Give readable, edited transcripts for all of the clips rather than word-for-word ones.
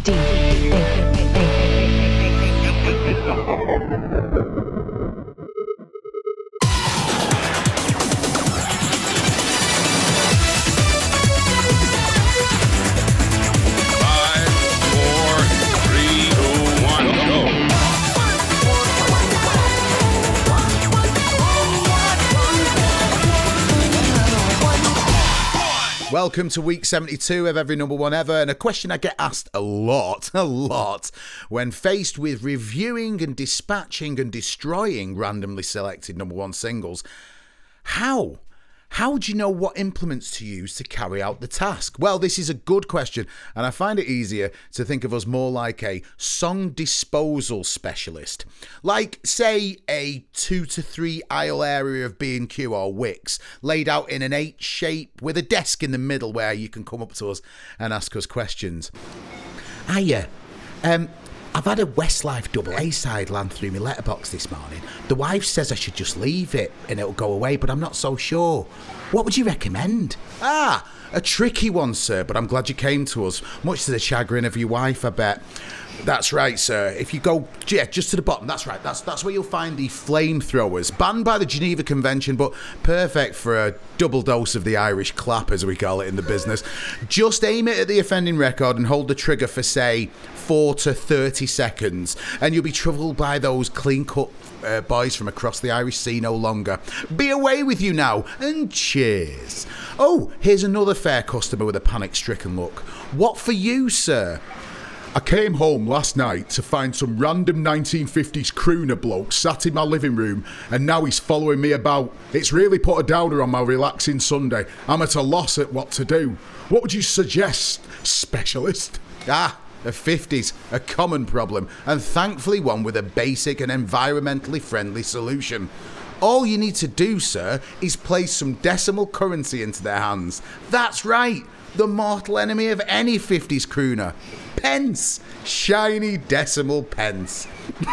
Welcome to week 72 of Every Number One Ever, and a question I get asked a lot, when faced with reviewing and dispatching and destroying randomly selected number one singles. How do you know what implements to use to carry out the task? Well, this is a good question, and I find it easier to think of us more like a song disposal specialist. Like, say, a 2 to 3 aisle area of B&Q or Wickes, laid out in an H shape with a desk in the middle where you can come up to us and ask us questions. Hiya, I've had a Westlife double A-side land through my letterbox this morning. The wife says I should just leave it and it'll go away, but I'm not so sure. What would you recommend? A tricky one, sir, but I'm glad you came to us. Much to the chagrin of your wife, I bet. That's right, sir. If you go, just to the bottom, that's right. That's where you'll find the flamethrowers. Banned by the Geneva Convention, but perfect for a double dose of the Irish clap, as we call it in the business. Just aim it at the offending record and hold the trigger for, say, 4 to 30 seconds, and you'll be troubled by those clean-cut boys from across the Irish Sea no longer. Be away with you now, and cheers. Oh, here's another fair customer with a panic-stricken look. What for you, sir? I came home last night to find some random 1950s crooner bloke sat in my living room, and now he's following me about. It's really put a downer on my relaxing Sunday. I'm at a loss at what to do. What would you suggest, specialist? The 50s, a common problem, and thankfully one with a basic and environmentally friendly solution. All you need to do, sir, is place some decimal currency into their hands. That's right, the mortal enemy of any 50s crooner. Pence. Shiny decimal pence.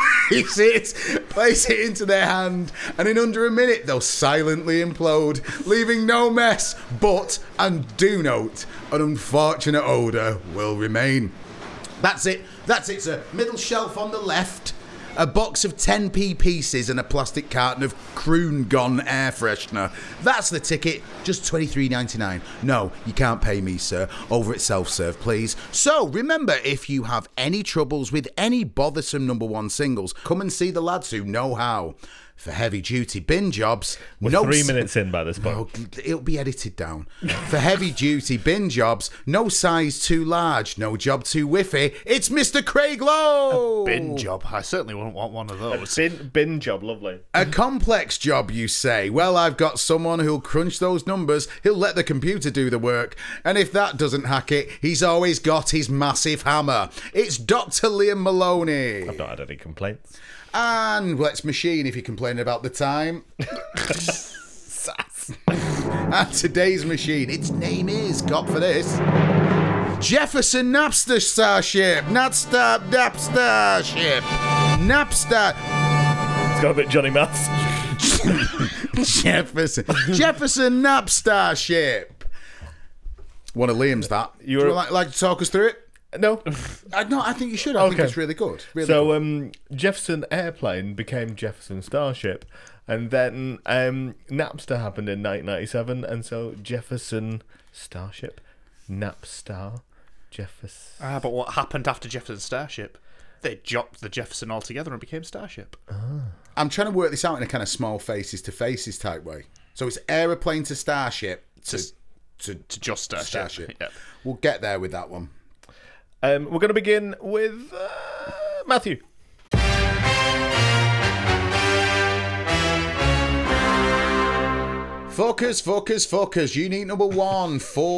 Place it into their hand, and in under a minute they'll silently implode, leaving no mess, but, and do note, an unfortunate odour will remain. That's it, sir. Middle shelf on the left. A box of 10p pieces and a plastic carton of Croon Gone air freshener. That's the ticket, just $23.99. No, you can't pay me, sir. Over at self-serve, please. So, remember, if you have any troubles with any bothersome number one singles, come and see the lads who know how. For heavy-duty bin jobs... We're 3 minutes in by this point. No, it'll be edited down. For heavy-duty bin jobs, no size too large, no job too whiffy. It's Mr. Craig Lowe! A bin job? I certainly wouldn't want one of those. Bin job, lovely. A complex job, you say? Well, I've got someone who'll crunch those numbers. He'll let the computer do the work. And if that doesn't hack it, he's always got his massive hammer. It's Dr. Liam Maloney. I've not had any complaints. And let's machine if you're complaining about the time. And today's machine, its name is, cop for this, Jefferson Napster Starship. Napster Napster. It's got a bit Johnny Maths. Jefferson Napster Ship. One of Liam's that. Would you like to talk us through it? No. I think you should. I think it's really good. Jefferson Airplane became Jefferson Starship, and then Napster happened in 1997, and so Jefferson Starship, Napstar, Jefferson. But what happened after Jefferson Starship? They dropped the Jefferson altogether and became Starship. I'm trying to work this out in a kind of small faces to faces type way. So it's aeroplane to Starship to just Starship. Yep. We'll get there with that one. We're going to begin with Matthew. Focus. Unit number 1,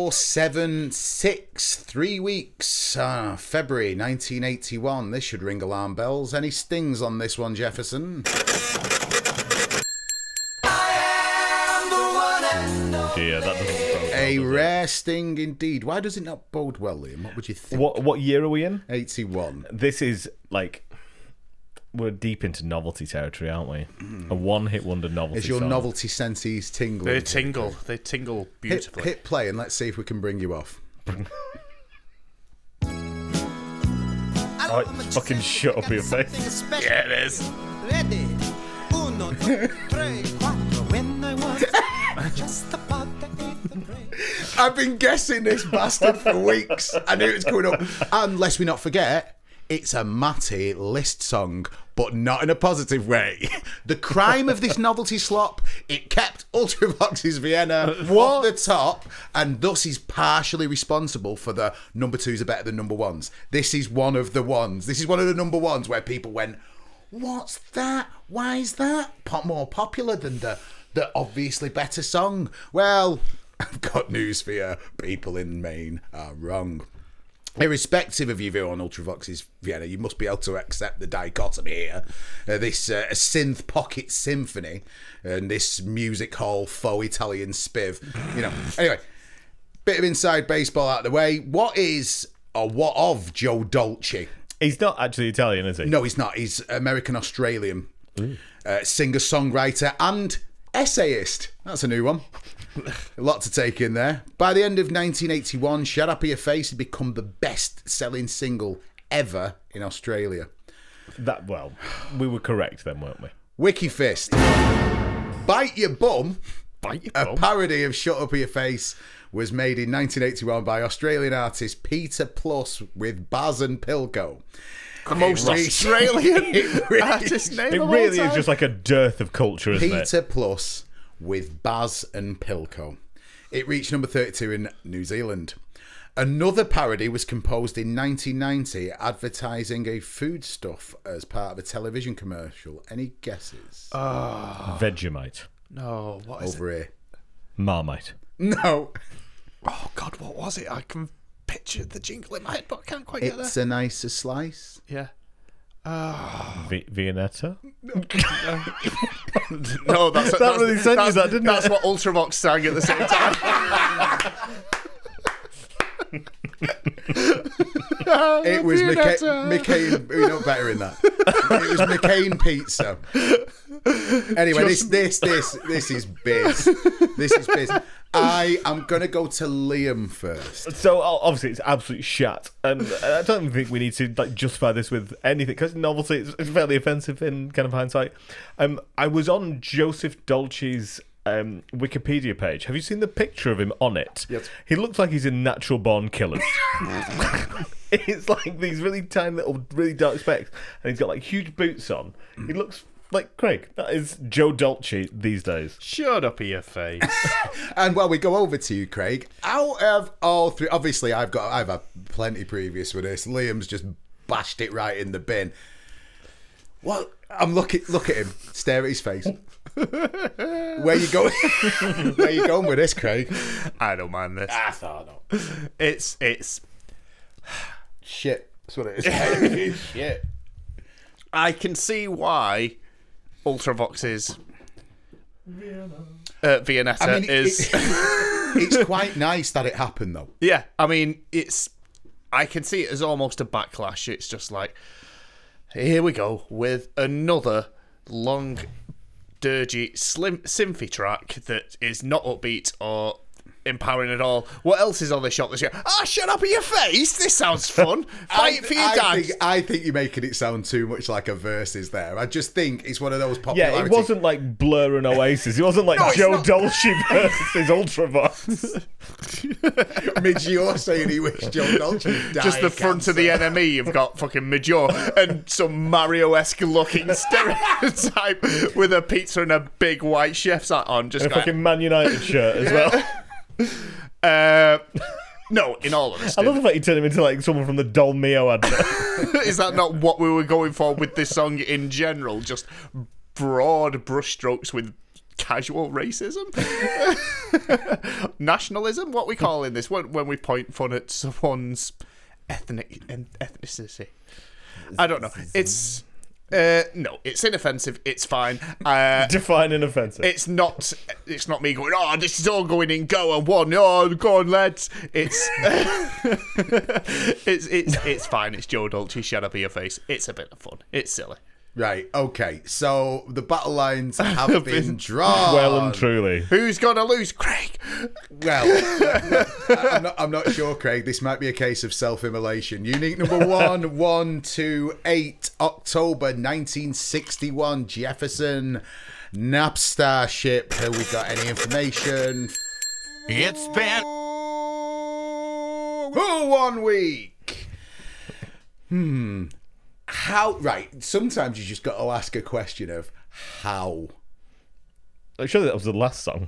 476. 3 weeks. February 1981. This should ring alarm bells. Any stings on this one, Jefferson? Yeah, that doesn't bode a well, rare sting indeed. Why does it not bode well, Liam? What would you think? What year are we in? 81. This is like, we're deep into novelty territory, aren't we? A one-hit wonder novelty. Is your song. novelty senses tingling? They tingle beautifully. Hit play and let's see if we can bring you off. Oh, it's fucking shut up your face. Yeah, it is. Ready? Uno, dos, tres, cuatro. When I was just about the eighth grade. I've been guessing this bastard for weeks. I knew it was coming up. And lest we not forget, it's a Matty List song, but not in a positive way. The crime of this novelty slop, it kept Ultravox's Vienna at the top, and thus is partially responsible for the number twos are better than number ones. This is one of the ones. This is one of the number ones where people went, what's that? Why is that more popular than the obviously better song? Well, I've got news for you. People in Maine are wrong. Irrespective of your view on Ultravox's Vienna, you must be able to accept the dichotomy here. This synth pocket symphony and this music hall faux Italian spiv. Anyway, bit of inside baseball out of the way. What of Joe Dolce? He's not actually Italian, is he? No, he's not. He's American-Australian. Singer-songwriter and essayist. That's a new one. A lot to take in there. By the end of 1981, Shut Up Your Face had become the best-selling single ever in Australia. We were correct then, weren't we? Wiki Fist. Bite Your Bum, Bite your a bum. parody of Shut Up Your Face, was made in 1981 by Australian artist Peter Plus with Baz and Pilko. The most Australian artist name It of all really time. is just like a dearth of culture, isn't it? Peter Plus with Baz and Pilko. It reached number 32 in New Zealand. Another parody was composed in 1990 advertising a foodstuff as part of a television commercial. Any guesses? Vegemite. No, what is it? Over here. Marmite. No. Oh, God, what was it? I can picture the jingle in my head, but I can't quite get there. It's a nicer slice. Yeah. Viennetta? No, that's That really sent you that, didn't it? That's what Ultravox sang at the same time. It was Viennetta. McCain. You know better in that. It was McCain Pizza. Anyway, this is biz. This is biz. I am gonna go to Liam first. So obviously it's absolute shat, and I don't even think we need to justify this with anything because novelty is fairly offensive in kind of hindsight. I was on Joseph Dolce's Wikipedia page. Have you seen the picture of him on it? Yes. He looks like he's in Natural Born Killers. It's like these really tiny little, really dark specks, and he's got like huge boots on. He looks like Craig. That is Joe Dolce these days. Shut up your face. And while we go over to you, Craig, out of all three, obviously I've had plenty previous with this. Liam's just bashed it right in the bin. Well, look at him, stare at his face. Where you going? Where you going with this, Craig? I don't mind this. I thought no. It's Shit. That's what it is. Shit. I can see why Ultravox's Viennetta I mean, is. it's quite nice that it happened, though. Yeah, I mean, I can see it as almost a backlash. It's just like, here we go with another long, dirgy, slim, synthy track that is not upbeat or empowering at all. What else is on the shop this year? Shut up in your face! This sounds fun. Fight for your dad. I think you're making it sound too much like a Versus there. I just think it's one of those Yeah, popularity. it wasn't like Blur and Oasis. It wasn't like it's Joe not. Dolce versus Ultravox. Midge saying he wished Joe Dolce would die. Just the front of the NME, you've got fucking Major and some Mario-esque looking stereotype with a pizza and a big white chef's hat on. Just And a going, fucking Man United shirt as well. no, in all honesty. I love the fact you turned him into like someone from the Dolmio advert. Is that not what we were going for with this song in general? Just broad brushstrokes with casual racism? Nationalism? What we call in this when we point fun at someone's ethnicity. I don't know. It's no, it's inoffensive. It's fine. Define inoffensive. It's not me going, oh, this is all going in go and one. Oh, go on, lads. It's it's fine. It's Joe Dolce. Shut up in your face. It's a bit of fun. It's silly. Right, okay. So the battle lines have been drawn. Well and truly. Who's gonna lose, Craig? Well, I'm not sure, Craig. This might be a case of self-immolation. Unique number 128, October 1961, Jefferson Napstar ship. Have we got any information? It's been For 1 week. How? Right. Sometimes you just got to ask a question of how. I'm sure that was the last song.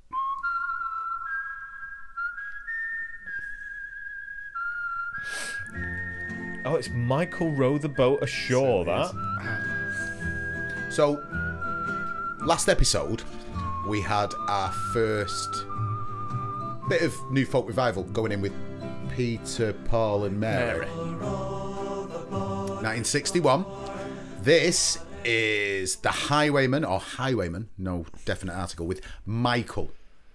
Oh, it's Michael Row the Boat Ashore, that. So, last episode, we had our first bit of new folk revival going in with Peter, Paul and Mary. 1961. This is The Highwayman, or Highwayman, no definite article, with Michael.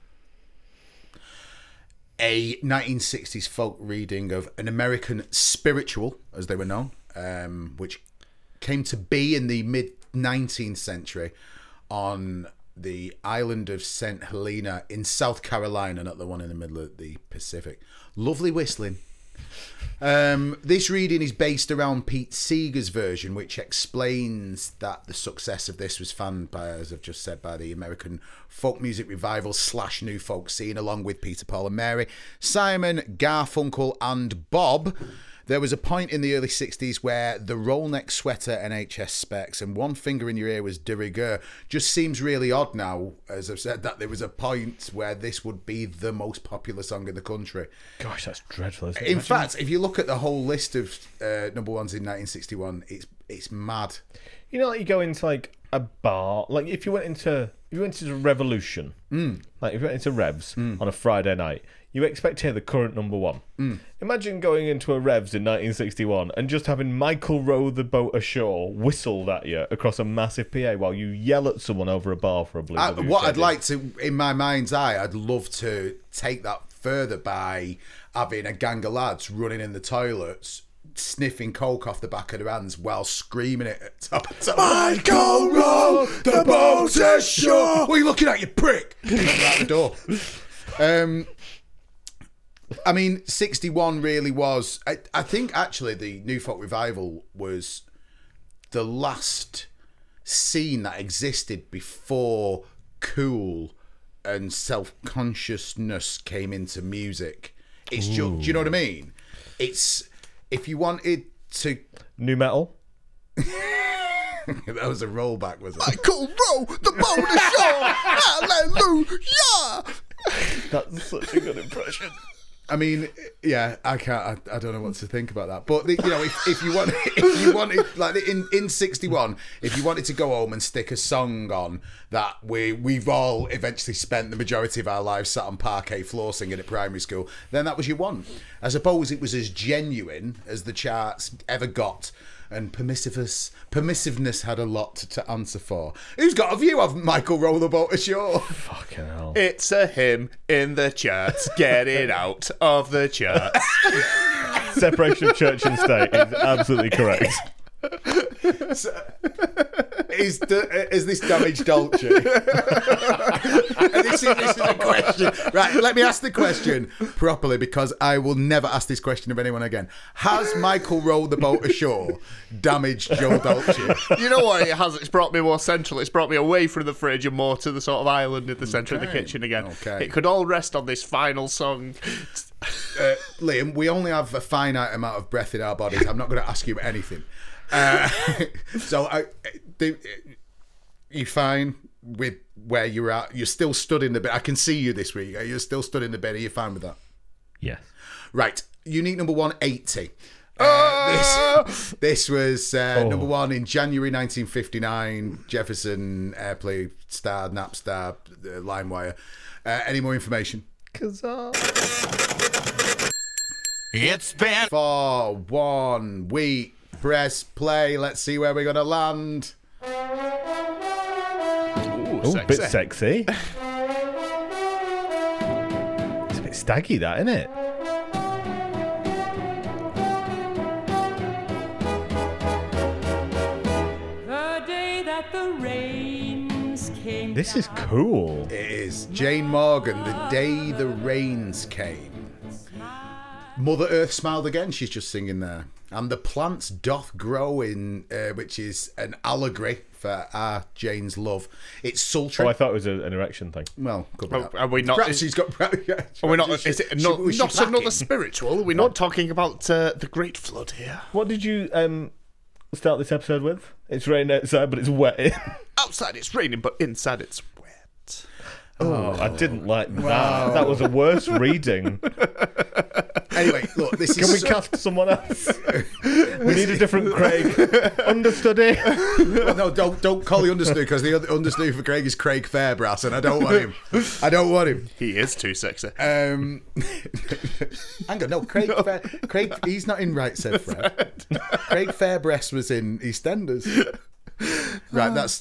A 1960s folk reading of an American spiritual, as they were known, which came to be in the mid-19th century on the island of St. Helena in South Carolina, not the one in the middle of the Pacific. Lovely whistling. This reading is based around Pete Seeger's version, which explains that the success of this was fanned by, as I've just said, by the American folk music revival / new folk scene, along with Peter, Paul and Mary, Simon, Garfunkel and Bob. There was a point in the early 60s where the roll neck sweater and HS specs and one finger in your ear was de rigueur. Just seems really odd now, as I've said, that there was a point where this would be the most popular song in the country. Gosh, that's dreadful, isn't it? In fact, if you look at the whole list of number ones in 1961, it's mad. You know, like you go into like a bar, like if you went into Revolution, like if you went into Revs on a Friday night, you expect to hear the current number one. Imagine going into a Revs in 1961 and just having Michael Row the Boat Ashore whistled at you across a massive PA while you yell at someone over a bar for a Blue. What I'd like to, in my mind's eye, I'd love to take that further by having a gang of lads running in the toilets, sniffing coke off the back of their hands while screaming it at top. Michael Row the Boat Ashore! What are you looking at, you prick? Out the door. I mean, 61 really was... I think, actually, the New Folk Revival was the last scene that existed before cool and self-consciousness came into music. It's just... Do you know what I mean? It's... If you wanted to... New metal? That was a rollback, wasn't it? Michael Row the Boat Ashore! Hallelujah! That's such a good impression. I mean, yeah, I can't. I don't know what to think about that. But you know, if you wanted, like in 61, if you wanted to go home and stick a song on that we've all eventually spent the majority of our lives sat on parquet floor singing at primary school, then that was your one. I suppose it was as genuine as the charts ever got. And permissiveness had a lot to answer for. Who's got a view of Michael Row the Boat Ashore? Fucking hell. It's a hymn in the charts. Get it out of the charts. Separation of church and state is absolutely correct. Is this damaged Dolce? this is a question. Right, let me ask the question properly, because I will never ask this question of anyone again. Has Michael Row the Boat Ashore damaged Joe Dolce? You know what it has? It's brought me more central. It's brought me away from the fridge and more to the sort of island in the centre of the kitchen again. Okay. It could all rest on this final song. Liam, we only have a finite amount of breath in our bodies. I'm not going to ask you anything. You fine with where you're at? You're still stood in the bed. I can see you this week. You're still stood in the bed. Are you fine with that? Yes. Right. Unique number 180. This was number one in January 1959. Jefferson Airplay starred Napstar, LimeWire. Any more information? It's been For 1 week. Press play. Let's see where we're going to land. Ooh, a bit sexy. It's a bit staggy, that, isn't it? the rains came This is cool. It is Jane Morgan, The Day the Rains Came. Mother Earth smiled again, she's just singing there. And the plants doth grow in, which is an allegory for our Jane's love. It's sultry. Oh, I thought it was an erection thing. Well, could be that. Are we not? Perhaps she's got. Are we not? Is it not another spiritual? Are we not talking about the Great Flood here? What did you start this episode with? It's raining outside, but it's wet. Outside it's raining, but inside it's wet. Oh, I didn't like that. That was a worse reading. Anyway, look, this is. Can we cast someone else? We need a different Craig. Understudy. Well, no, don't call the understudy because the other understudy for Craig is Craig Fairbrass, and I don't want him. I don't want him. He is too sexy. Hang on, no, Craig. Craig, he's not in Right Said Fred. Craig Fairbrass was in EastEnders. Right, that's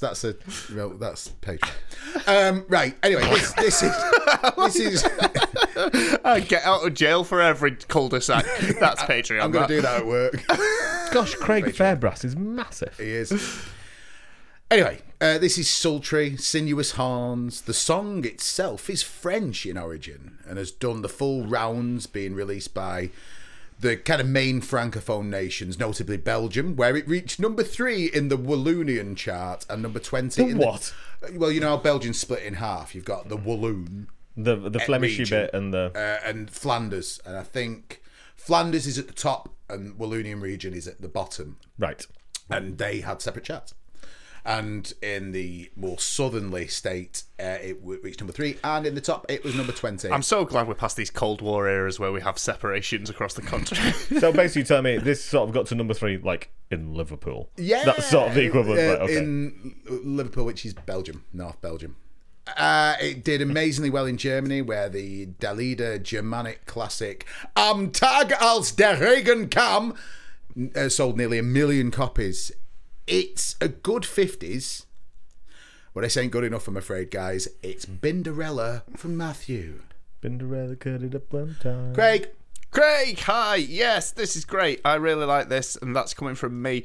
Patreon. Right, anyway, this is. Get out of jail for every cul-de-sac. That's Patreon. I'm going to do that at work. Gosh, Craig Fairbrass is massive. He is. Anyway, this is sultry, sinuous horns. The song itself is French in origin and has done the full rounds, being released by the kind of main francophone nations, notably Belgium, where it reached number 3 in the Wallonian chart and number 20 in what? Well, you know how Belgium's split in half. You've got the Walloon, The Flemishy region, bit and the and Flanders, and I think Flanders is at the top and Wallonian region is at the bottom. right. And they had separate charts. And in the more southerly state, it reached number 3, and in the top, it was number 20. I'm so glad we're past these Cold War eras where we have separations across the country. So basically, tell me this sort of got to number 3, like in Liverpool. Yeah, that's sort of the equivalent. Right, okay. In Liverpool, which is Belgium, North Belgium. It did amazingly well in Germany, where the Dalida Germanic classic Am Tag als der Regen kam sold nearly 1 million copies. It's a good 50s. But this ain't good enough, I'm afraid, guys. It's Binderella from Matthew. Binderella cut it up one time. Craig. Craig, hi. Yes, this is great. I really like this, and that's coming from me.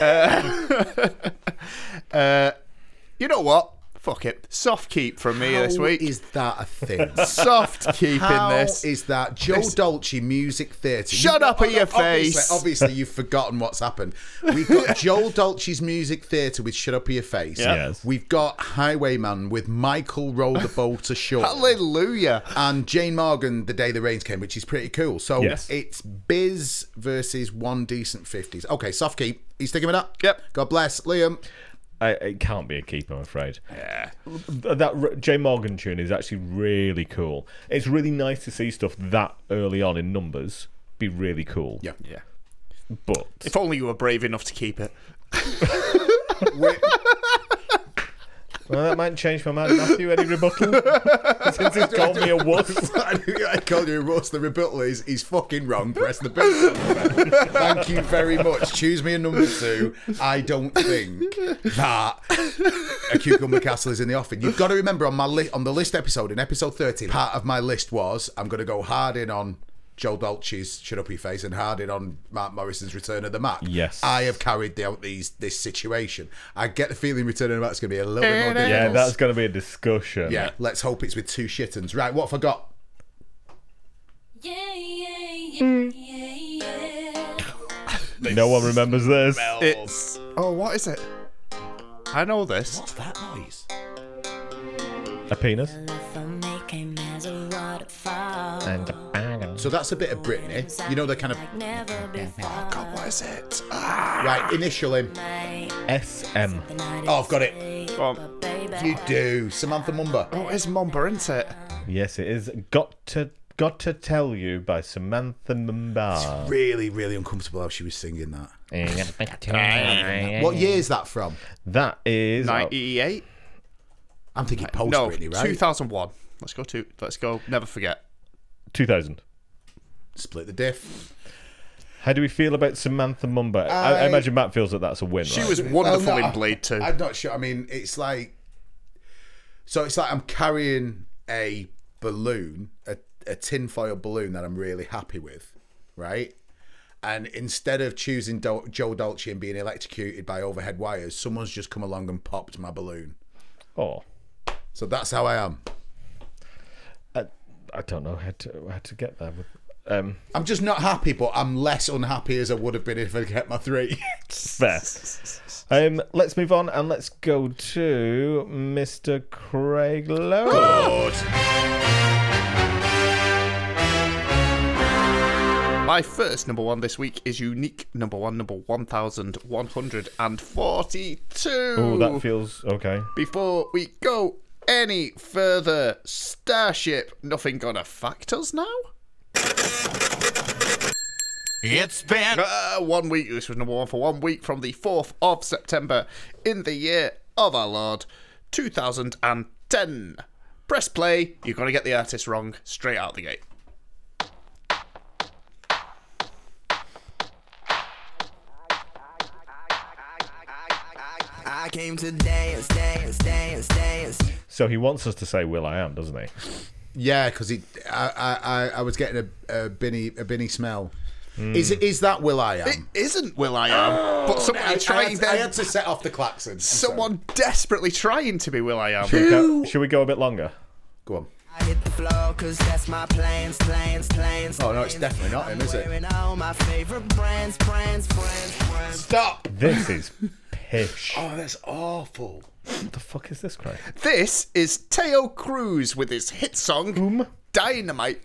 You know what? Fuck it. Soft keep from me this week. How is that a thing? Soft keep How in this. is that? Joe Dolce Music Theatre. Shut up at your face. Obviously, you've forgotten what's happened. We've got Joel Dolce's Music Theatre with Shut Up at Your Face. Yeah. Yes. We've got Highwayman with Michael Row the Boat Ashore. Hallelujah. And Jane Morgan, The Day the Rains Came, which is pretty cool. So Yes. it's Biz versus One Decent 50s. Okay, soft keep. You sticking with that? Yep. God bless. Liam. It can't be a keep, I'm afraid. Yeah. That Jay Morgan tune is actually really cool. It's really nice to see stuff that early on in numbers be really cool. Yeah. Yeah. But If only you were brave enough to keep it. well, that might change my mind. Matthew, any rebuttal? Since he's called me a wuss. I called you a Russ. The rebuttal is he's fucking wrong. Press the button. Thank you very much. Choose me a number 2. I don't think that a Cucumber Castle is in the offing. You've got to remember on the list episode, in episode 13, part of my list was I'm going to go hard in on Joe Dolce's Shut Up Your Face and hard in on Mark Morrison's Return of the Mac. Yes. I have carried out this situation. I get the feeling Return of the Mac is going to be a little bit more difficult. Yeah, that's going to be a discussion. Yeah, let's hope it's with 2 shittens. Right, what have I got? Yeah, yeah, yeah, yeah. No one remembers this. It's. Oh, what is it? I know this. What's that noise? A penis. So that's a bit of Britney. You know, the kind of... Oh, God, what is it? Right, initial him. SM. Oh, I've got it. Go on. You do. Samantha Mumba. Oh, it's Mumba, isn't it? Yes, it is. Got to Tell You by Samantha Mumba. Really, really uncomfortable how she was singing that. What year is that from? That is 98? I'm thinking post No, Britney, right? 2001. Let's go. Never forget. 2000. Split the diff. How do we feel about Samantha Mumba? I imagine Matt feels that that's a win. She right? was wonderful no, in Blade 2. I'm not sure. I mean, it's like... So it's like I'm carrying a balloon, a tinfoil balloon that I'm really happy with, right? and instead of choosing Joe Dolce and being electrocuted by overhead wires, someone's just come along and popped my balloon. Oh, So that's how I am. I don't know how to get there. I'm just not happy, but I'm less unhappy as I would have been if I get my 3. Fair. Let's move on and let's go to Mr. Craig Lowe. Good. My first number one this week is unique number 1142. Oh, that feels okay. Before we go any further, Starship, nothing gonna fact us now? It's been 1 week. This was number one for 1 week from the 4th of September in the year of our Lord 2010. Press play. You're gonna get the artist wrong straight out the gate. I came to dance, dance, dance, dance. So he wants us to say Will I Am, doesn't he? Yeah, because I was getting a Binny smell. Is that Will I Am? It isn't Will I Am, but somebody trying. I had to set off the klaxon. I'm Someone desperately trying to be Will I Am. Should we go a bit longer? sorry. Go on. I hit the floor cause that's my plans. Oh, no, it's definitely not him, is it? Wearing all my favorite brands. Stop! This is pish. Oh, that's awful. What the fuck is this, Craig? This is Teo Cruz with his hit song Dynamite.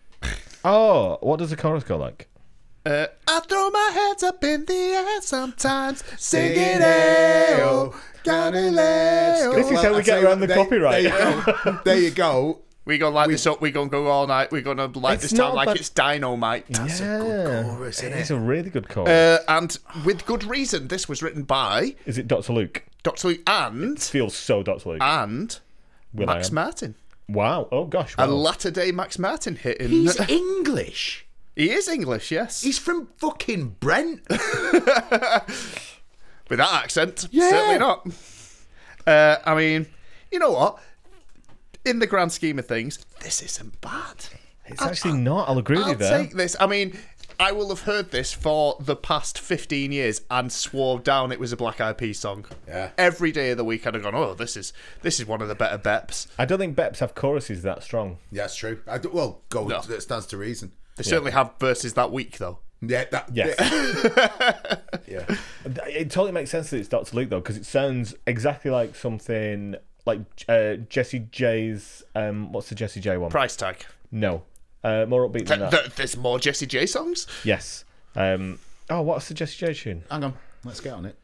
Oh, what does the chorus go like? I throw my hands up in the air sometimes, singing Ayo, Ayo, Galileo. This is how we get around the copyright. There you go. We're going to light this up, we're going to go all night, we're going to light It's this down not like bad. it's dynamite. That's a good chorus, isn't It's it? a really good chorus. And with good reason, this was written by Is it Dr. Luke? Dr. Luke and Feels so Dr. Luke. Will Max I Am. Martin. Wow. Oh, gosh. A Wow. latter day Max Martin hit in. He's English. He is English, yes. He's from fucking Brent. With that accent, Yeah. certainly not. I mean, you know what? In the grand scheme of things, this isn't bad. It's actually not. I'll agree with you I'll there. take this. I mean, I will have heard this for the past 15 years and swore down it was a Black Eyed Peas song. Yeah. Every day of the week I'd have gone, oh, this is one of the better beps. I don't think Beps have choruses that strong. Yeah, that's true. That stands to reason. They certainly have verses that week, though. Yeah, that. Yes. Yeah. It totally makes sense that it's Dr. Luke, though, because it sounds exactly like something like Jessie J's. What's the Jessie J one? Price tag. No. More upbeat than that. There's more Jessie J songs? Yes. What's the Jessie J tune? Hang on. Let's get on it.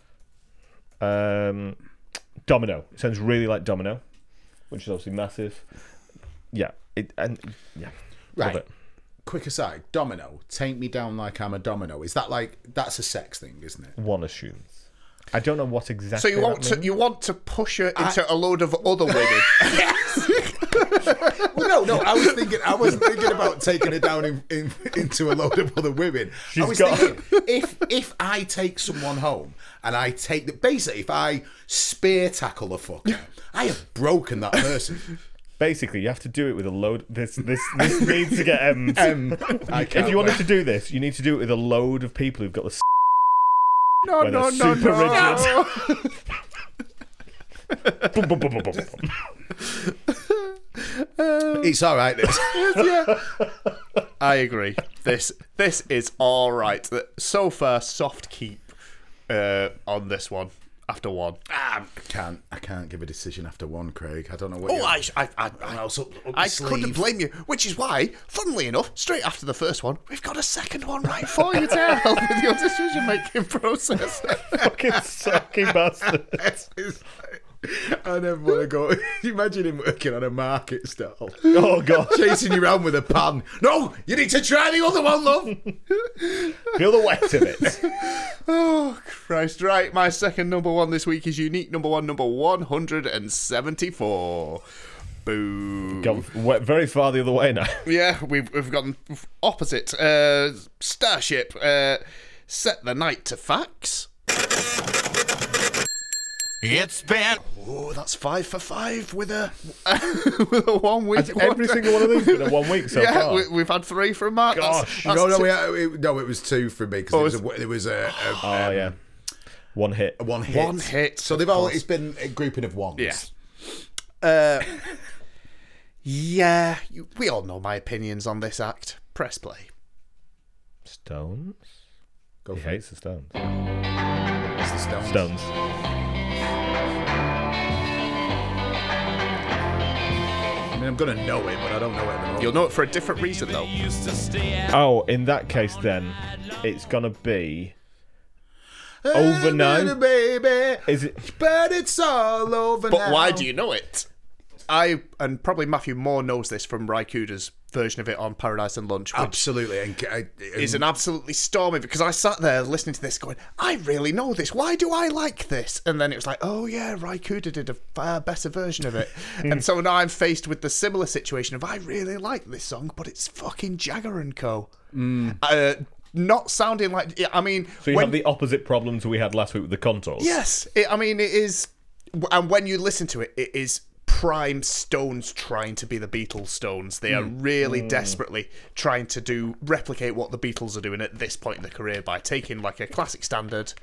Domino. It sounds really like Domino, which is obviously massive. Yeah. Love Right. it. Quick aside. Domino. Take me down like I'm a domino. Is that like that's a sex thing, isn't it? One assumes. I don't know what So exactly. you want to push her into a load of other women? Well, no. I was thinking about taking her down into a load of other women. I was thinking if I take someone home and I take the basically if I spear tackle a fucker, I have broken that person. Basically, you have to do it with a load. This needs to get. If you wanted to do this, you need to do it with a load of people who've got the. No, no, super no. Boom, boom, boom, boom, boom, boom. It's all right. This. I agree. This is all right. So far, soft keep on this one after one. I can't give a decision after one, Craig. I don't know what. Oh, I I couldn't blame you. Which is why, funnily enough, straight after the first one, we've got a second one right for you to help with your decision-making process. Fucking sucky bastard. I never want to go. Imagine him working on a market stall. Oh, God. Chasing you around with a pan. No, you need to try the other one, love. Feel the weight of it. Oh, Christ. Right, my second number one this week is unique number 174. Boo. Gone very far the other way now. Yeah, we've gone opposite. Starship, set the night to facts. It's been Oh, that's 5 for 5 with a with a 1 week. Has every single one of these been a 1 week so yeah, far? we've had 3 from Mark. Gosh. That's No, it was 2 for me because there was a Oh, yeah. One hit. one hit. One hit, So they've all. It's been a grouping of ones. Yeah. Yeah, we all know my opinions on this act. Press play. Stones? Go He for it. hates the Stones. It's the Stones. Stones. I mean, I'm gonna know it, but I don't know it at all. You'll know it for a different reason, though. Oh, in that case, then, it's going to be Over Now. Baby, Is it? but it's all over But now. why do you know it? And probably Matthew Moore knows this from Ry Cooder's version of it on Paradise and Lunch, which Absolutely, and is an absolutely stormy, because I sat there listening to this going, I really know this. Why do I like this? And then it was like, oh yeah, Ry Cooder did a far better version of it. And so now I'm faced with the similar situation of I really like this song, but it's fucking Jagger and Co. Not sounding like, I mean... So you have the opposite problems we had last week with the Contours? Yes, it is, and when you listen to it, it is prime Stones trying to be the Beatles Stones. They are really desperately trying to replicate what the Beatles are doing at this point in their career by taking like a classic standard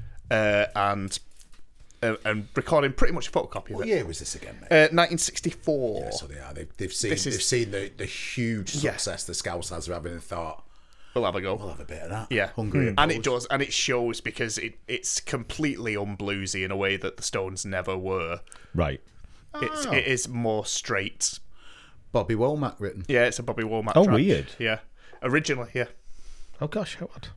and recording pretty much a photocopy of What it. year was this again, mate? 1964. Yeah, so they are. They've seen the huge Yeah. success the Scouselads are having and thought, We'll have a go. we'll have a bit of that. Yeah, Hungry and it does, and it shows because it's completely unbluesy in a way that the Stones never were. Right. It is more straight. Bobby Womack written. Yeah, it's a Bobby Womack Oh, track. weird. Yeah, originally, yeah. Oh, gosh, how odd.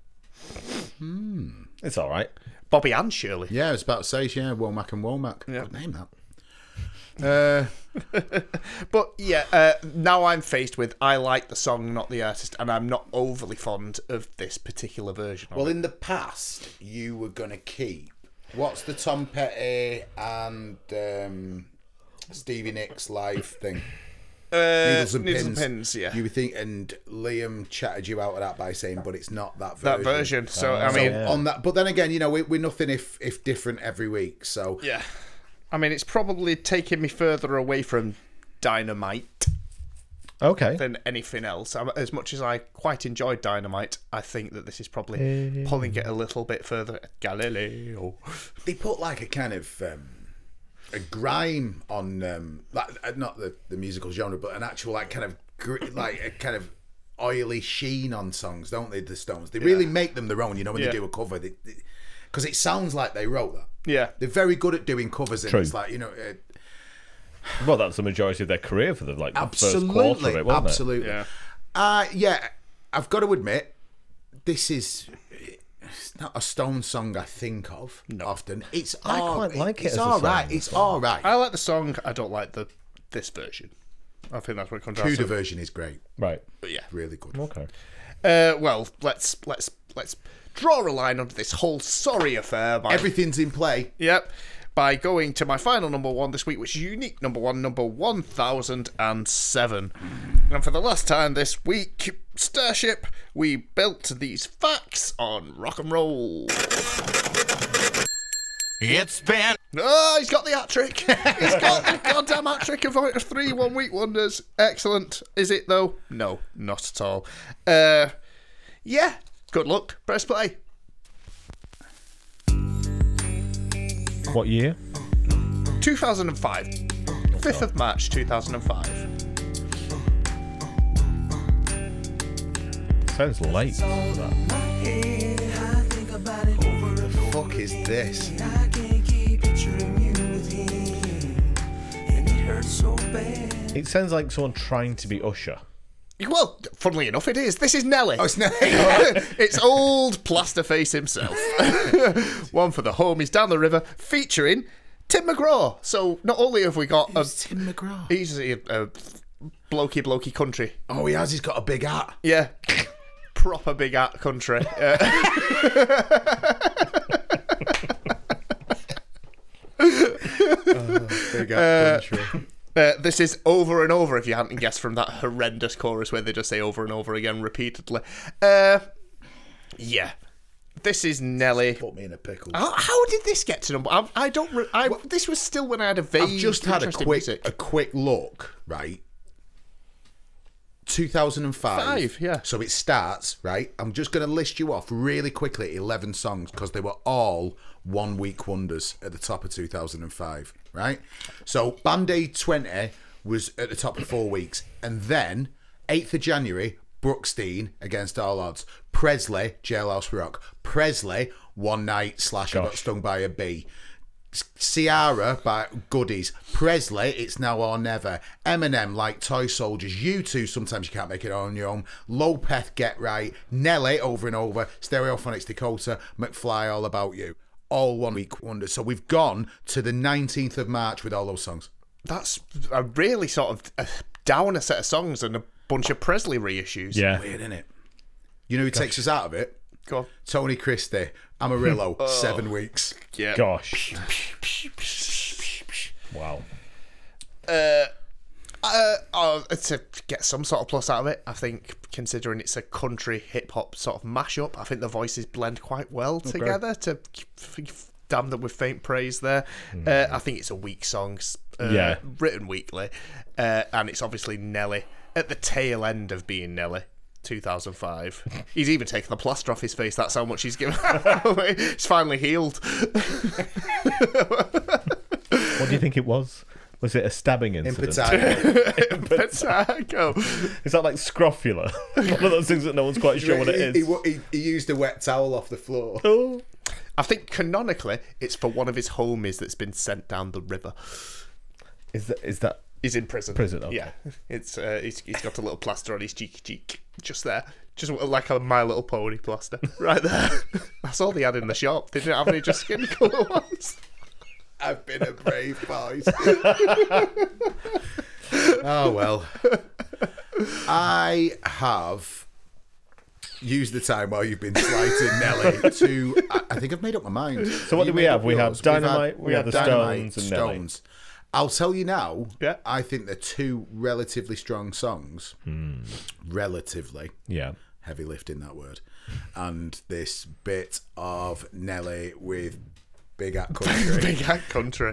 It's all right. Bobby and Shirley. Yeah, I was about to say, yeah, Womack and Womack. Yeah. Good name that. But yeah, now I'm faced with I like the song, not the artist, and I'm not overly fond of this particular version of Well, it. in the past, you were going to keep. What's the Tom Petty and Stevie Nicks live thing? Needles and Pins. yeah. You would think, and Liam chatted you out of that by saying, but it's not that version. That version. So, I mean, On that, but then again, we're nothing if different every week. So yeah. I mean, it's probably taking me further away from Dynamite Okay. than anything else. As much as I quite enjoyed Dynamite, I think that this is probably pulling it a little bit further. Galileo. they put like a kind of a grime on, not the musical genre, but an actual like kind of like a kind of oily sheen on songs, don't they? The Stones, they really make them their own. When Yeah. they do a cover, because it sounds like they wrote that. Yeah. They're very good at doing covers, and True. it's like Well, that's the majority of their career for the first quarter of absolutely, it, wasn't absolutely. Yeah. Yeah, I've got to admit, it's not a Stone song I think of often. It's I quite like it It's as a all song right. as It's well. all right. I like the song. I don't like this version. I think that's what it comes down Tudor to. version is great, it? Right. But yeah. really good. Okay. Well, let's draw a line under this whole sorry affair by Everything's in play. Yep. By going to my final number one this week, which is unique number 1007. And for the last time this week, Starship, we built these facts on rock and roll. It's been Oh, he's got the hat trick. He's got the goddamn hat trick of 3 1 week wonders. Excellent. Is it though? No, not at all. Yeah. Good luck. Press play. What year? 2005. 5th of March 2005. Sounds late. Fuck is this? It sounds like someone trying to be Usher. Well, funnily enough, it is. This is Nelly. Oh, it's not. It's old Plasterface himself. One for the homies down the river, featuring Tim McGraw. So not only have we got Tim McGraw. he's a blokey country. Oh, he has. He's got a big hat. Yeah, proper big art country. Big hat country. This is Over and Over, if you hadn't guessed from that horrendous chorus where they just say over and over again repeatedly. Yeah. This is Nelly. Put me in a pickle. How did this get to number? I don't. This was still when I had a vague. I've just had interest in a music. quick look, right? 2005. Yeah. So it starts, right? I'm just going to list you off really quickly 11 songs because they were all 1 week wonders at the top of 2005, right? So Band Aid 20 was at the top of 4 weeks. And then 8th of January, Brookstein, Against All Odds. Presley, Jailhouse Rock. Presley, One Night / I Got Stung by a Bee. Ciara by Goodies. Presley, It's Now or Never. Eminem, Like Toy Soldiers. U2, Sometimes You Can't Make It On Your Own. Lopez, Get Right. Nelly, Over and Over. Stereophonics, Dakota. McFly, All About You. All 1 week wonders. So we've gone to the 19th of March with all those songs. That's a really sort of downer set of songs and a bunch of Presley reissues. Yeah. Weird, isn't it? You know who takes us out of it? Go on. Tony Christie. Amarillo, 7 weeks. Yeah. Gosh. Wow. To get some sort of plus out of it, I think, considering it's a country hip hop sort of mashup, I think the voices blend quite well together. Damn them with faint praise there. I think it's a weak song, written weekly, and it's obviously Nelly at the tail end of being Nelly. 2005. He's even taken the plaster off his face. That's how much he's given away. It's finally healed. What do you think it was? Was it a stabbing incident? Petago. Is that like scrofula? One of those things that no one's quite sure what it is. He used a wet towel off the floor. Oh. I think canonically it's for one of his homies that's been sent down the river. Is that He's in prison. Okay. Yeah, it's he's got a little plaster on his cheek, just there, just like a My Little Pony plaster, right there. That's all they had in the shop. They didn't have any just skin colour ones. I've been a brave boy. Oh well. I have used the time while you've been slighting Nelly to. I think I've made up my mind. So what do we have? We have Dynamite, we have the Dynamite, Stones, and Nelly. I'll tell you now. Yeah. I think they're two relatively strong songs. Relatively. Yeah. Heavy lifting, that word. And this bit of Nelly with Big At Country. Big Hat Country.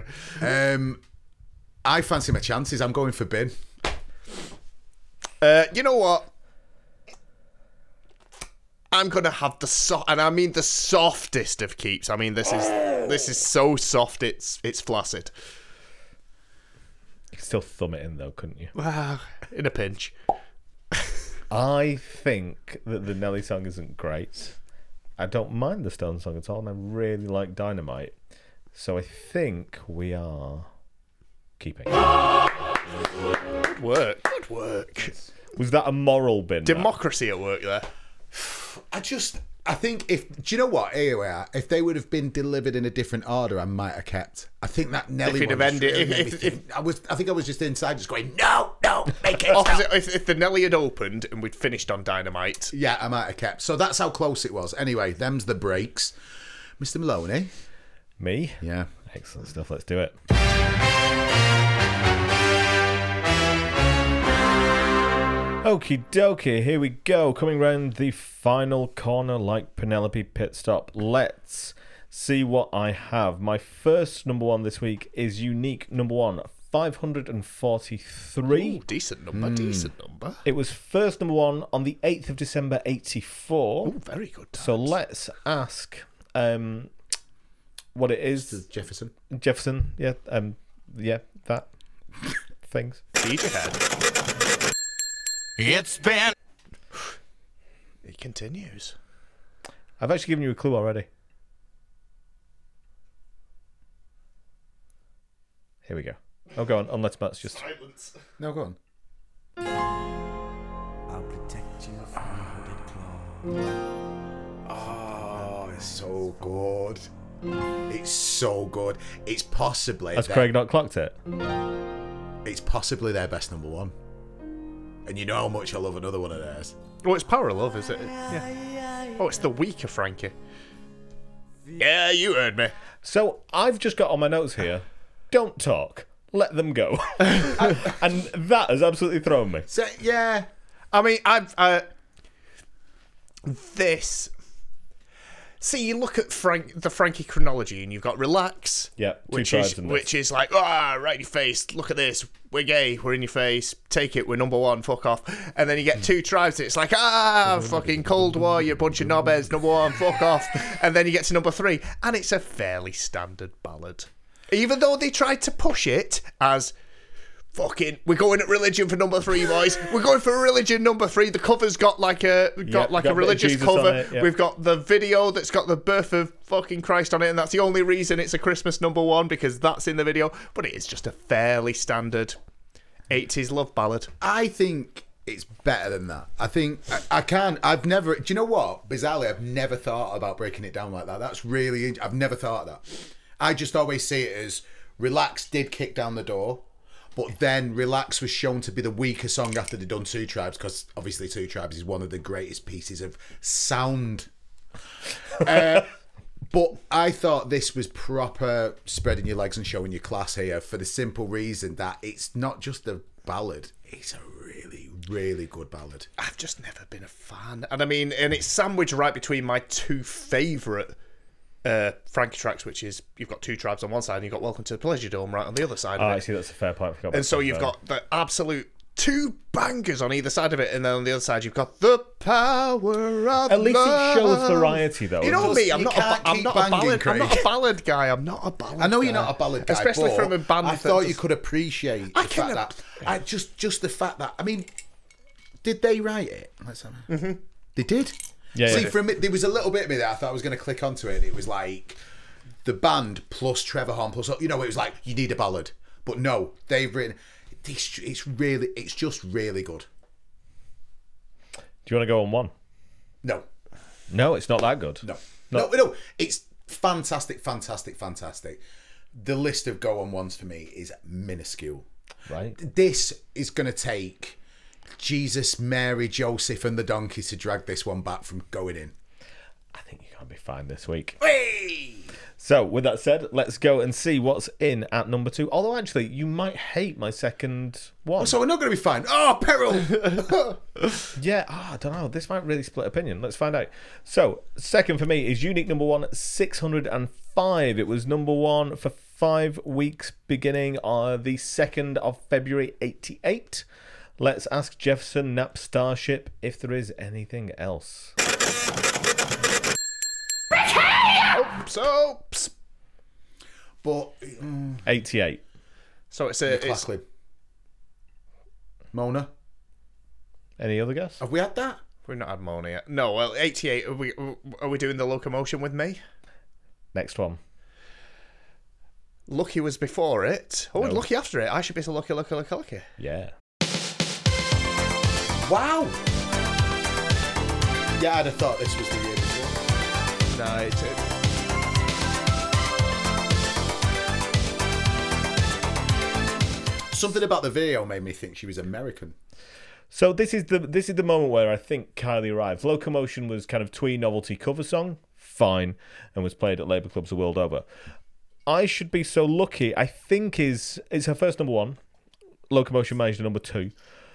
I fancy my chances. I'm going for Bin. You know what? I'm gonna have and I mean the softest of keeps. I mean this is so soft it's flaccid. You could still thumb it in though, couldn't you? Wow, in a pinch. I think that the Nelly song isn't great. I don't mind the Stone song at all, and I really like Dynamite. So I think we are keeping. Good work. Good work. Was that a moral bin? Matt? Democracy at work there. I think do you know what? Here we are. If they would have been delivered in a different order, I might have kept. I think that Nelly If one he'd have just ended- really made me think. I think I was just inside, just going, no, make it. Opposite, if the Nelly had opened and we'd finished on Dynamite. Yeah, I might have kept. So that's how close it was. Anyway, them's the breaks. Mr. Maloney. Me? Yeah. Excellent stuff. Let's do it. Okie dokie, here we go. Coming round the final corner like Penelope pit stop. Let's see what I have. My first number one this week is unique number one, 543. Ooh, decent number, decent number. It was first number one on the 8th of December 84. Ooh, very good. So let's ask what it is. Jefferson. Jefferson, yeah, that things. Feed your head. It's been It continues. I've actually given you a clue already. Here we go. Oh, go on. Unless Matt's just... Silence. No, go on. I'll protect you from hooded claw. Oh, it's so good. It's so good. It's possibly Has Craig not clocked it? It's possibly their best number one. And you know how much I love another one of theirs. Oh, it's Power of Love, is it? Yeah. Oh, it's the weaker Frankie. Yeah, you heard me. So I've just got on my notes here, don't talk, let them go. And that has absolutely thrown me. So, yeah. I mean, this see, you look at the Frankie chronology, and you've got Relax. Yeah, which is like, right in your face. Look at this. We're gay. We're in your face. Take it. We're number one. Fuck off. And then you get Two Tribes. And it's like, fucking Cold War. You're a bunch of knobheads. Number one. Fuck off. And then you get to number 3, and it's a fairly standard ballad. Even though they tried to push it as fucking, we're going at Religion for number 3, boys. We're going for Religion number 3. The cover's got like a religious cover. We've got the video that's got the birth of fucking Christ on it, and that's the only reason it's a Christmas number 1, because that's in the video. But it is just a fairly standard 80s love ballad. I think it's better than that. I think I've never, do you know what? Bizarrely, I've never thought about breaking it down like that. That's really, I've never thought of that. I just always see it as Relax did kick down the door, but then Relax was shown to be the weaker song after they'd done Two Tribes, because obviously Two Tribes is one of the greatest pieces of sound. But I thought this was proper spreading your legs and showing your class here, for the simple reason that it's not just a ballad, it's a really, really good ballad. I've just never been a fan. And I mean, and it's sandwiched right between my 2 favourite Frankie tracks, which is, you've got Two Tribes on one side and you've got Welcome to the Pleasure Dome right on the other side of it. I see, that's a fair point. And so you've got the absolute 2 bangers on either side of it, and then on the other side you've got The Power of At least Love. it shows variety, though. You know me, I'm not a ballad. Craig. I'm not a ballad guy. I'm not a ballad. I know guy. you're not a ballad guy, especially but from a band. I that thought just- you could appreciate the fact that just the fact that, I mean, did they write it? Let's have a... Mm-hmm. They did. Yeah. See, Yeah. for me, there was a little bit of me there. I thought I was going to click onto it, and it was like the band plus Trevor Horn plus, you know, it was like, you need a ballad, but no, they've written. It's just really good. Do you want to go on one? No, No, it's not that good. no, it's fantastic. The list of go on ones for me is minuscule. Right. This is going to take Jesus, Mary, Joseph, and the donkeys to drag this one back from going in. I think you're going to be fine this week. Hey! So, with that said, let's go and see what's in at number 2. Although, actually, you might hate my second one. So we're not going to be fine. Oh, peril! Yeah, I don't know. This might really split opinion. Let's find out. So, second for me is unique number 1, 605. It was number 1 for 5 weeks beginning the 2nd of February 88. Let's ask Jefferson Nap Starship if there is anything else. Oops. But 88. So it's McLachlan. Mona, Any other guess? have we had that? we've not had Mona yet. No, well, 88. Are we doing the Locomotion with me? Next one. Lucky was before it. Oh, No. Lucky after it. I should be so lucky. Yeah. Wow! Yeah, I'd have thought this was the year before. No, it's Something about the video made me think she was American. So this is the moment where I think Kylie arrived. Locomotion was kind of twee novelty cover song, fine, and was played at Labour clubs the world over. I Should Be So Lucky, I think is her first number 1. Locomotion managed to number 2.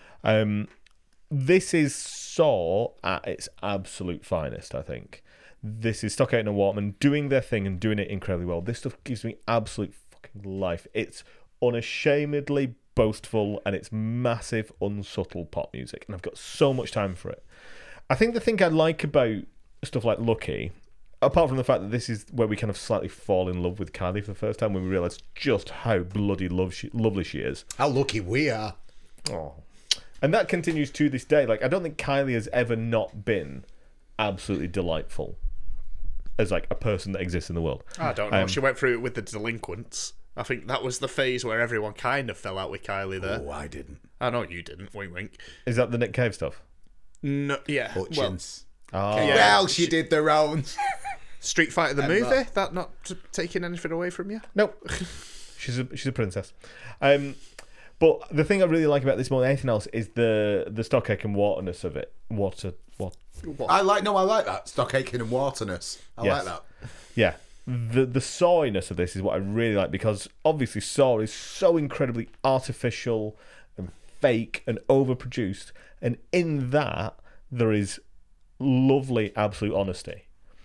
This is Saw at its absolute finest, I think. This is Stockton and Waterman doing their thing and doing it incredibly well. This stuff gives me absolute fucking life. It's unashamedly boastful and it's massive, unsubtle pop music, and I've got so much time for it. I think the thing I like about stuff like Lucky, apart from the fact that this is where we kind of slightly fall in love with Kylie for the first time, when we realise just how bloody lovely she is. How lucky we are. Oh. And that continues to this day. Like, I don't think Kylie has ever not been absolutely delightful as like a person that exists in the world. I don't know. She went through it with the Delinquents. I think that was the phase where everyone kind of fell out with Kylie there. Oh, I didn't. I know you didn't. Wink, wink. Is that the Nick Cave stuff? No, yeah. Hutchins. Oh. Yeah. Well, she did the rounds. Street Fighter the movie. That not taking anything away from you? Nope. She's a princess. But the thing I really like about this more than anything else is the stock-ache and waterness of it. What? I like that. Stock-ache and waterness. I Yes. like that. Yeah. The sawiness of this is what I really like, because obviously Saw is so incredibly artificial and fake and overproduced, and in that there is lovely absolute honesty.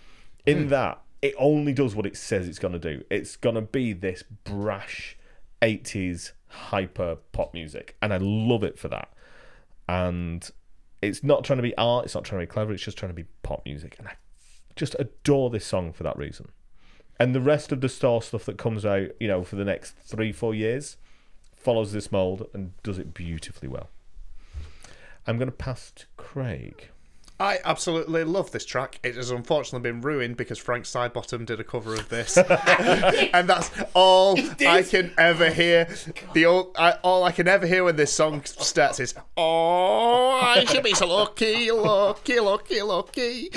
In that, it only does what it says it's going to do. It's going to be this brash 80s hyper pop music, and I love it for that. And it's not trying to be art, it's not trying to be clever, it's just trying to be pop music, and I just adore this song for that reason. And the rest of the Store stuff that comes out, you know, for the next 3-4 years follows this mould and does it beautifully well. I'm going to pass to Craig. I absolutely love this track. It has unfortunately been ruined because Frank Sidebottom did a cover of this, and that's all I can ever hear. All I can ever hear when this song starts is, "Oh, I should be so lucky, lucky, lucky, lucky."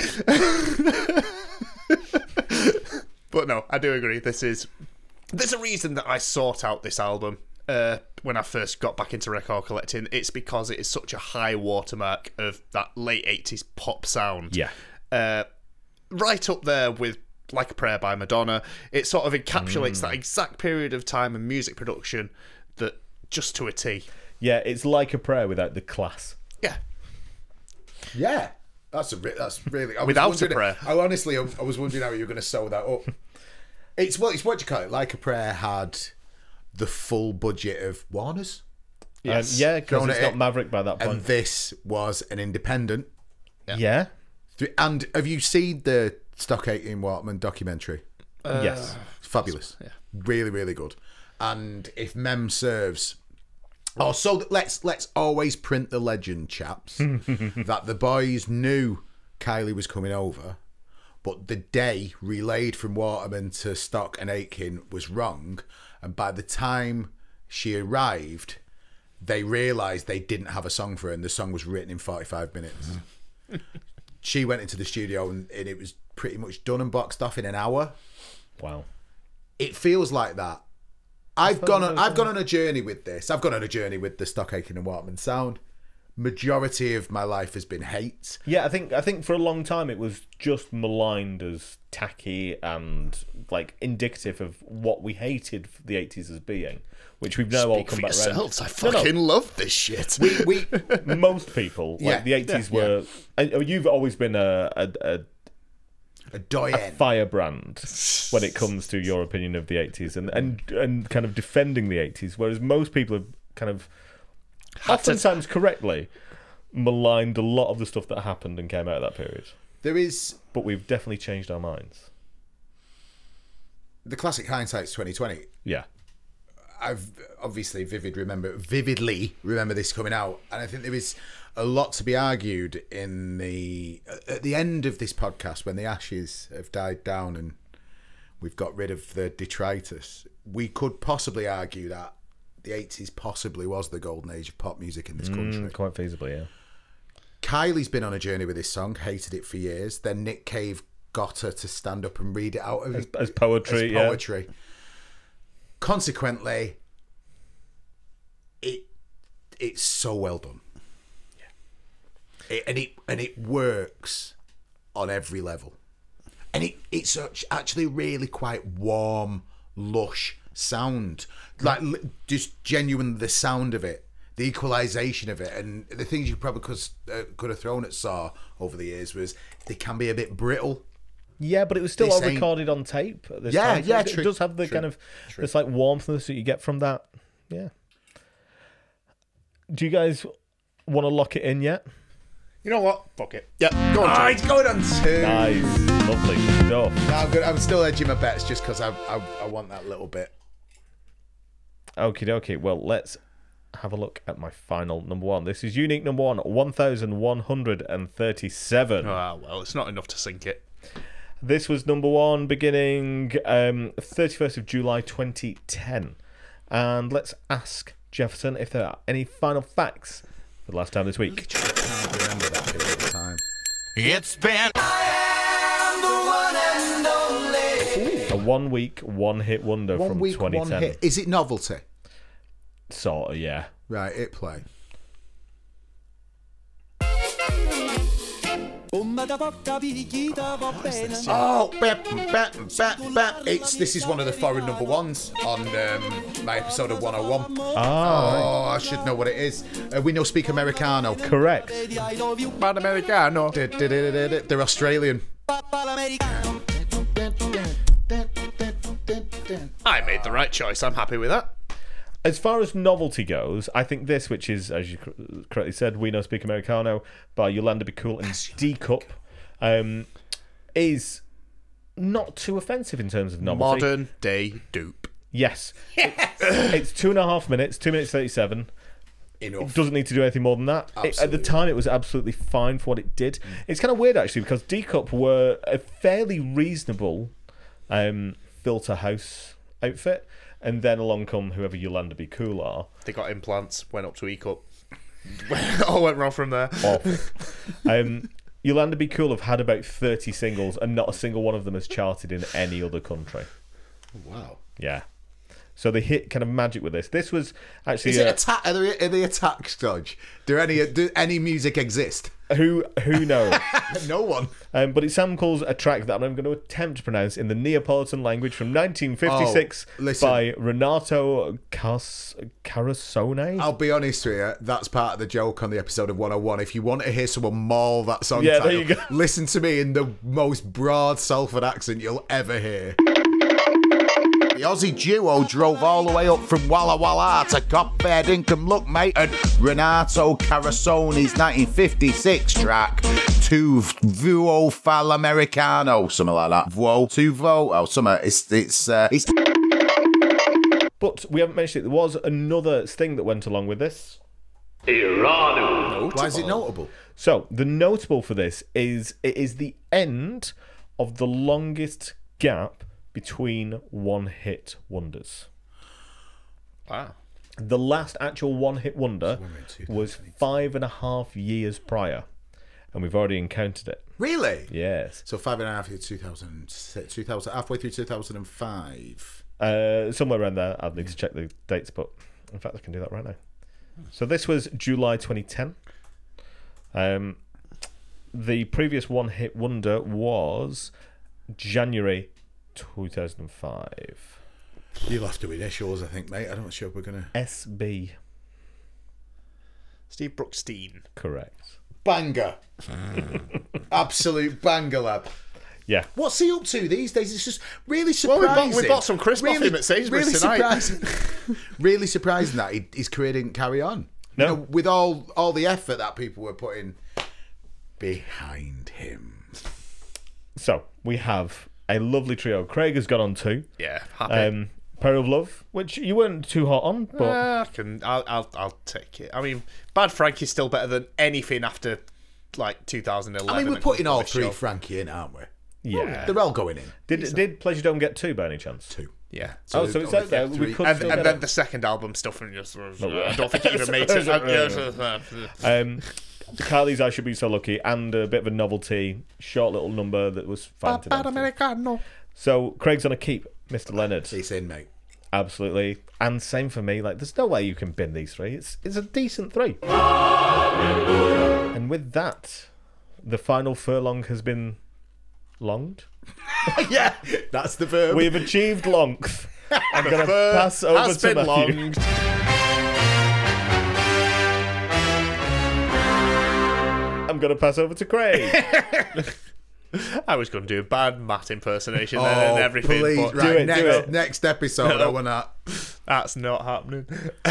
But no, I do agree. There's a reason that I sought out this album. When I first got back into record collecting, it's because it is such a high watermark of that late 80s pop sound. Yeah. Right up there with Like a Prayer by Madonna. It sort of encapsulates that exact period of time and music production that just to a T. Yeah, it's Like a Prayer without the class. Yeah. Yeah. That's really... I was Without a wondering- prayer. I honestly was wondering how you were going to sew that up. It's what you call it. Like a Prayer had the full budget of Warner's. Yes. Yeah, because Thrown it's at not it. Maverick by that point. And this was an independent. Yeah. And have you seen the Stock 18 Waterman documentary? Yes. It's fabulous. Yeah. Really, really good. And if mem serves... Oh, so let's always print the legend, chaps, that the boys knew Kylie was coming over, but the day relayed from Waterman to Stock and Aitken was wrong, and by the time she arrived, they realised they didn't have a song for her, and the song was written in 45 minutes. She went into the studio, and it was pretty much done and boxed off in an hour. Wow. It feels like that. I've gone on a journey with this. I've gone on a journey with the Stock Aitken and Waterman sound. Majority of my life has been hate. Yeah, I think for a long time it was just maligned as tacky and like indicative of what we hated the 80s as being, which we've now all Speak come for back around. yourselves. I fucking love this shit. We Most people, like Yeah, the 80s were. And you've always been a doyen. firebrand when it comes to your opinion of the 80s and kind of defending the 80s, whereas most people have kind of oftentimes correctly maligned a lot of the stuff that happened and came out of that period. There is But we've definitely changed our minds. the classic hindsight's 2020. Yeah. I've obviously vividly remember this coming out, and I think there is a lot to be argued at the end of this podcast when the ashes have died down and we've got rid of the detritus. We could possibly argue that the 80s possibly was the golden age of pop music in this country. Quite feasibly, yeah. Kylie's been on a journey with this song, hated it for years. Then Nick Cave got her to stand up and read it out of As poetry, as poetry. Consequently, it's so well done. Yeah. It works on every level. And it's actually really quite warm, lush sound. Like just genuine the sound of it, the equalisation of it, and the things you probably could have thrown at Saw over the years was they can be a bit brittle. Yeah, but it was still This all ain't- recorded on tape at this Yeah, time. So yeah, it true, does have the true, kind of true. this like warmthness that you get from that. Yeah. Do you guys want to lock it in yet? You know what? Fuck it. Yeah, go on. Oh, Jake. it's going on two. Nice, lovely stuff. No, I'm still edging my bets just because I want that little bit. Okie dokie. Well, let's have a look at my final number one. This is unique number one, 1137. Ah, well, it's not enough to sink it. This was number one beginning 31st of July 2010. And let's ask Jefferson if there are any final facts for the last time this week. I can't remember that period of time. It's been A 1 week, one hit wonder 1 from week, 2010. one hit. Is it novelty? Sort of, yeah. Right, hit play. Oh, this is one of the foreign number ones on my episode of 101. Oh, I should know what it is. We know Speak Americano. correct. Bad Americano. They're Australian. I made the right choice. I'm happy with that. As far as novelty goes, I think this, which is, as you correctly said, We No Speak Americano by Yolanda Be Cool and D Cup, is not too offensive in terms of novelty. Modern day dupe. Yes. It's 2.5 minutes, 2 minutes 37. Enough. It doesn't need to do anything more than that. At the Absolutely. time, it was absolutely fine for what it did. It's kind of weird, actually, because D Cup were a fairly reasonable filter house outfit, and then along come whoever Yolanda Be Cool are. They got implants, went up to E-Cup. All went wrong from there. Off. Yolanda Be Cool have had about 30 singles, and not a single one of them has charted in any other country. Wow. Yeah. So they hit kind of magic with this. This was actually Is it attack? Are they attack dodge? Do any music exist? who knows. No one. But it samples a track that I'm going to attempt to pronounce in the Neapolitan language from 1956 Oh, listen. by Renato Carosone. I'll be honest with you, that's part of the joke on the episode of 101. If you want to hear someone maul that song Yeah, there title, you go. listen to me in the most broad Salford accent you'll ever hear. The Aussie duo drove all the way up from Walla Walla to Cop Fair Dinkum Look Mate and Renato Carasone's 1956 track Tu Vuo Fal Americano, something like that. Vuo, tu vo, oh, something. It's But we haven't mentioned it. There was another thing that went along with this. why is it notable? So the notable for this is it is the end of the longest gap between one-hit wonders. Wow. The last actual one-hit wonder was 5.5 years prior, and we've already encountered it. Really? Yes, So 5.5 years, 2000, halfway through 2005. somewhere around there. I'd need to check the dates, but in fact, I can do that right now. So this was July 2010. The previous one-hit wonder was January 2005. You'll have to initials, I think, mate. I'm not sure if we're going to... SB. Steve Brookstein. Correct. Banger. Absolute banger, lad. Yeah. What's he up to these days? It's just really Well, surprising. we bought some crisp off him at Sainsbury's really tonight. Surprising. Really surprising that his career didn't carry on. No. You know, with all the effort that people were putting behind him. So we have a lovely trio. Craig has got on 2. Yeah, happy. Power of Love, which you weren't too hot on, but I'll take it. I mean, Bad Frankie's still better than anything after like 2011. I mean, we're and putting all this three show. Frankie in, aren't we? yeah. They're all going in. Did Pleasure Dome get 2 by any chance? 2. Yeah. So it's only out there. We three. could And, still and get then it. the second album stuff, and just I don't think it even made it. Kylie's I Should Be So Lucky, and a bit of a novelty, short little number that was fine to Bad dance to. Americano. So Craig's on a keep, Mr. Leonard. He's in, mate. Absolutely. And same for me. Like, there's no way you can bin these 3. It's a decent 3. And with that, the final furlong has been longed. Yeah, that's the verb. We've achieved length. I'm going to Fur pass over has to been Matthew. longed. I'm going to pass over to Craig. I was going to do a bad Matt impersonation then and everything, please. but Right, Do it. next episode, I want that. that's not happening.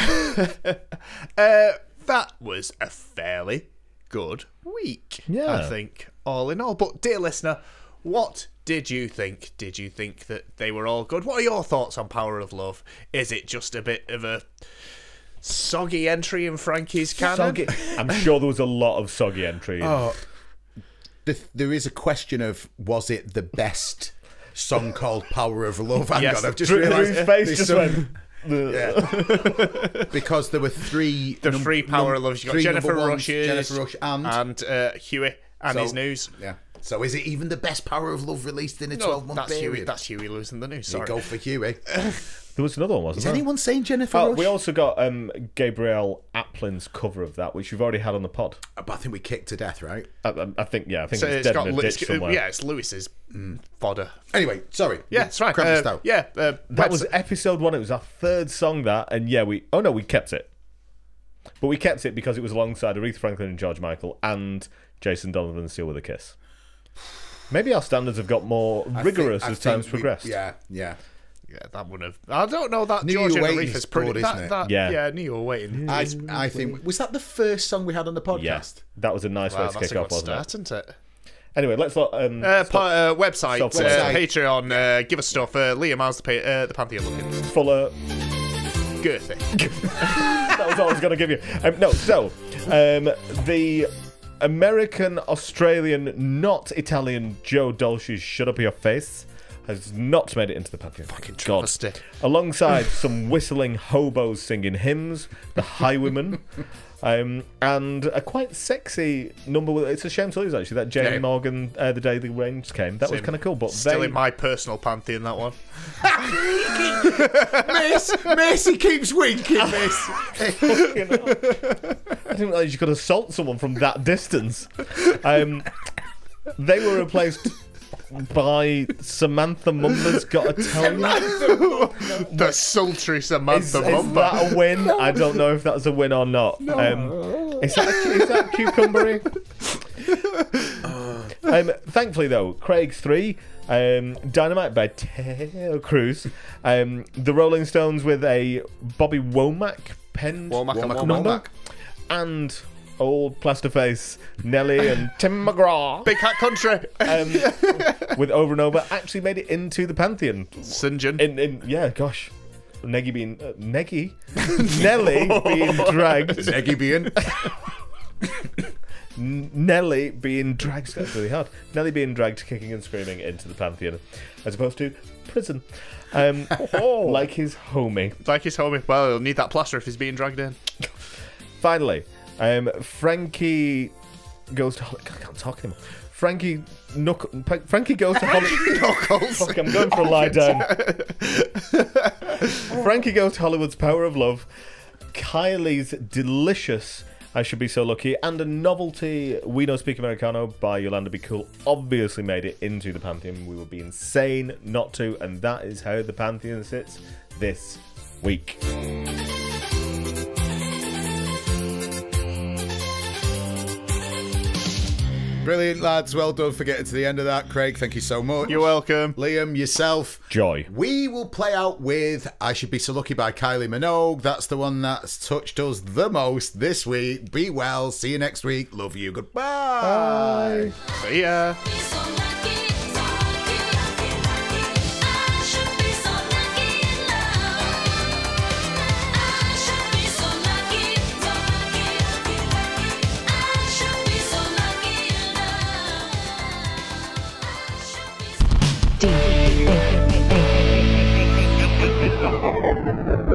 That was a fairly good week, Yeah. I think, all in all. But, dear listener, what did you think? Did you think that they were all good? What are your thoughts on Power of Love? Is it just a bit of a soggy entry in Frankie's canon? Soggy. I'm sure there was a lot of soggy entry. Oh, there is a question of, was it the best song called Power of Love? Hang Yes. on, I've just Drew's realised. face there's just some- went. Yeah. Because there were 3... The three Power of Loves. You got 3 Jennifer number ones, Rush's, Jennifer Rush and... Huey and So- his news. Yeah. So is it even the best Power of Love released in a 12-month that's period? Huey. That's Huey losing the news. You Sorry. go for Huey. There was another one, wasn't Is there? anyone saying Jennifer Oh, Rush? we also got Gabrielle Aplin's cover of that, which we've already had on the pod. But I think we kicked to death, right? I think So it's it's dead got in a ditch somewhere. yeah, it's Lewis's fodder. Anyway, sorry. Yeah, it's right. Cramped out. Yeah, That was episode 1. It was our 3rd song, that, and yeah, we kept it. But we kept it because it was alongside Aretha Franklin and George Michael and Jason Donovan, Seal with a Kiss. Maybe our standards have got more rigorous as times progressed. Yeah. Yeah, that would have. I don't know that Knew George You Were and Waiting Aretha's is broad, pretty. isn't That, it? that, Yeah. Knew You Were Waiting. I think was that the first song we had on the podcast? Yeah, that was a nice way Wow, to that's kick a off, good wasn't start, it? isn't it? Anyway, let's not. Website, Self-website. Patreon, give us stuff. Liam, how's the Pantheon looking? Fuller. Girthy. That was all I was going to give you. The American, Australian, not Italian Joe Dolce's "Shut Up Your Face" has not made it into the Pantheon. Fucking God. travesty. Alongside some whistling hobos singing hymns, the Highwaymen, and a quite sexy number. It's a shame to lose, actually, that Jamie Yeah. Morgan, The Day the Rains Came. That was Same. kind of cool, but Still in my personal Pantheon, that one. Macy keeps winking, Miss. I didn't realise you could assault someone from that distance. They were replaced by Samantha Mumba's Gotta Tell You. The sultry Samantha Is Mumba. that a win? I don't know if that's a win or not. Is that cucumbery? Thankfully, though, Craig's 3, Dynamite by Ted Cruz, the Rolling Stones with a Bobby Womack penned Womack. number, and old Plasterface Nelly and Tim McGraw Big Hat Country. with Over and Over actually made it into the Pantheon. St. John. Nelly being dragged. Eggy being. Nelly being dragged. That's really hard. Nelly being dragged, kicking and screaming into the Pantheon, as opposed to prison, like his homie. Like his homie. Well, he'll need that plaster if he's being dragged in. Finally, Frankie goes to. I can't talk anymore. Frankie goes to Hollywood. Knuckles. Fuck, I'm going for a lie down. Frankie Goes to Hollywood's Power of Love, Kylie's delicious I Should Be So Lucky, and a novelty We Don't Speak Americano by Yolanda Be Cool obviously made it into the Pantheon. We would be insane not to, and that is how the Pantheon sits this week. Brilliant, lads. Well done for getting to the end of that. Craig, thank you so much. You're welcome. Liam, yourself. Joy. We will play out with I Should Be So Lucky by Kylie Minogue. That's the one that's touched us the most this week. Be well. See you next week. Love you. Goodbye. See ya. So lucky, so lucky, lucky, lucky. I should be so lucky in love. I should be so lucky, lucky, lucky. I should be so lucky in love. I should be so D.